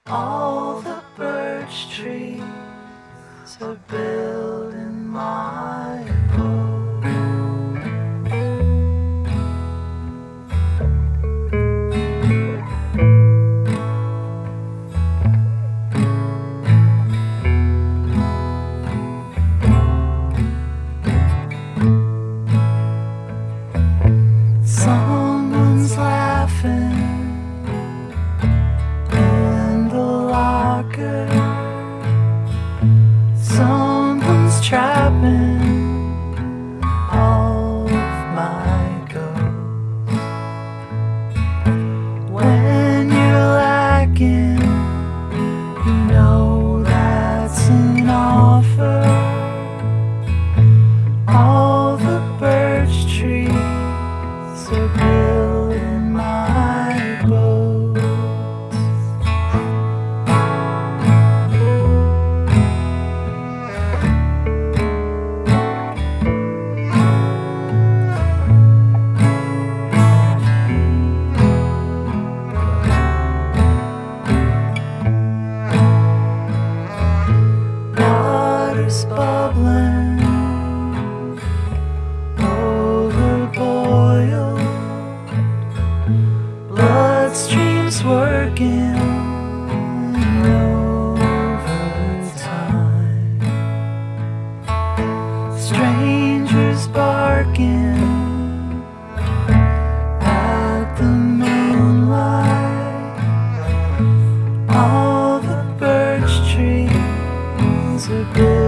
All the birch trees are building my boat. Someone's laughing in the locker. Someone's trapping all of my ghosts. When you're lacking, you know that's an offer. All the birch trees are building my boats. Water's bubbling over boil. Bloodstream's working overtime. Strangers barking at the moonlight. All the birch trees are built